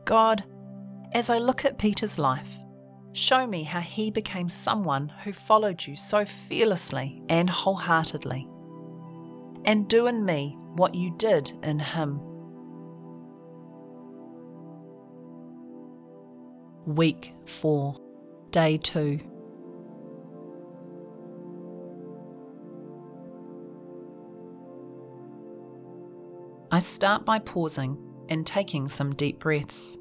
God, as I look at Peter's life, show me how he became someone who followed you so fearlessly and wholeheartedly. And do in me what you did in him. Week 4, Day 2. I start by pausing and taking some deep breaths.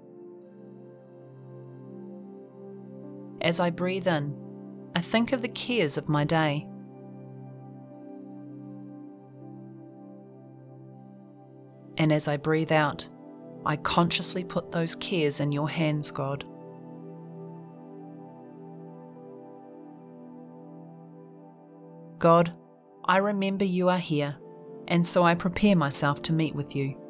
As I breathe in, I think of the cares of my day. And as I breathe out, I consciously put those cares in your hands, God. God, I remember you are here, and so I prepare myself to meet with you.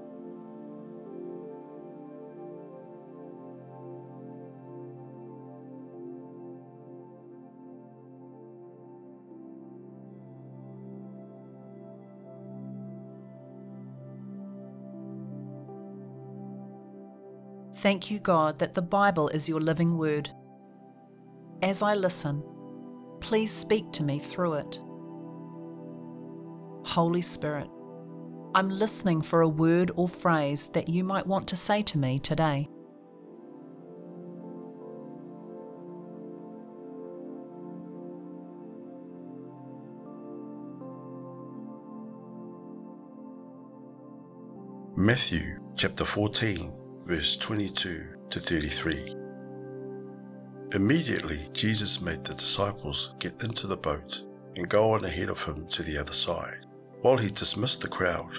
Thank you, God, that the Bible is your living word. As I listen, please speak to me through it. Holy Spirit, I'm listening for a word or phrase that you might want to say to me today. Matthew chapter 14, verse 22 to 33. Immediately Jesus made the disciples get into the boat and go on ahead of him to the other side, while he dismissed the crowd.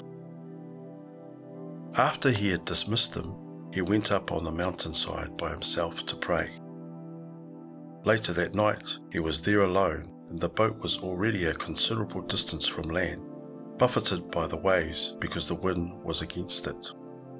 After he had dismissed them, he went up on the mountainside by himself to pray. Later that night he was there alone, and the boat was already a considerable distance from land, buffeted by the waves because the wind was against it.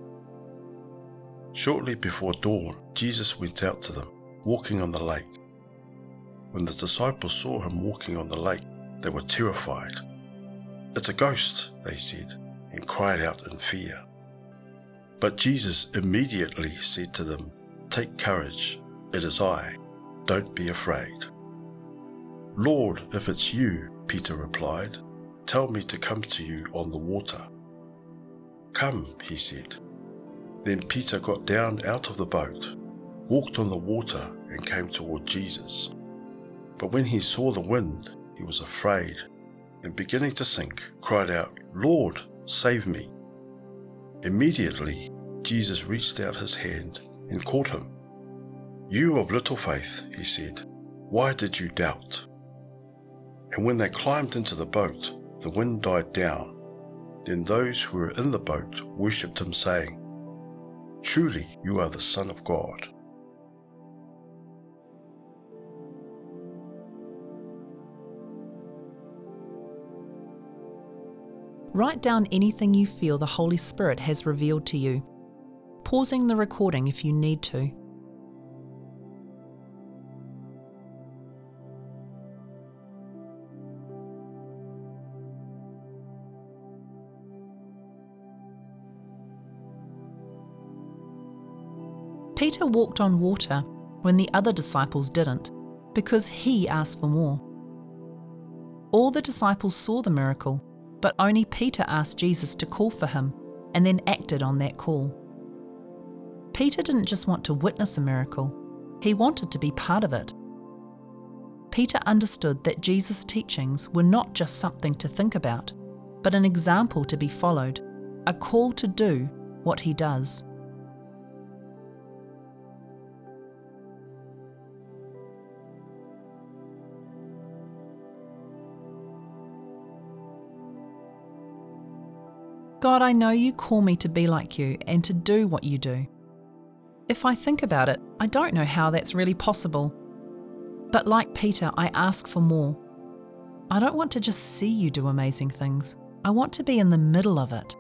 Shortly before dawn, Jesus went out to them, walking on the lake. When the disciples saw him walking on the lake, they were terrified. "It's a ghost," they said, and cried out in fear. But Jesus immediately said to them, "Take courage, it is I, don't be afraid." "Lord, if it's you," Peter replied, "tell me to come to you on the water." "Come," he said. Then Peter got down out of the boat, walked on the water, and came toward Jesus. But when he saw the wind, he was afraid, and beginning to sink, cried out, "Lord, save me." Immediately Jesus reached out his hand and caught him. "You of little faith," he said, "why did you doubt?" And when they climbed into the boat, the wind died down. Then those who were in the boat worshipped him, saying, "Truly you are the Son of God." Write down anything you feel the Holy Spirit has revealed to you, pausing the recording if you need to. Peter walked on water when the other disciples didn't, because he asked for more. All the disciples saw the miracle, but only Peter asked Jesus to call for him and then acted on that call. Peter didn't just want to witness a miracle, he wanted to be part of it. Peter understood that Jesus' teachings were not just something to think about, but an example to be followed, a call to do what he does. God, I know you call me to be like you and to do what you do. If I think about it, I don't know how that's really possible. But like Peter, I ask for more. I don't want to just see you do amazing things. I want to be in the middle of it.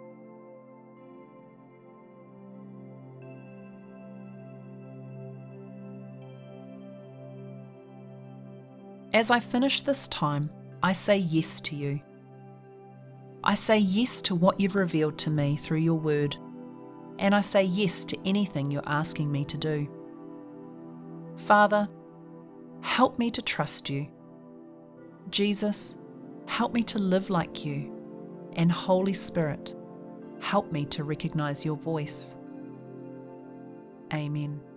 As I finish this time, I say yes to you. I say yes to what you've revealed to me through your word, and I say yes to anything you're asking me to do. Father, help me to trust you. Jesus, help me to live like you. And Holy Spirit, help me to recognize your voice. Amen.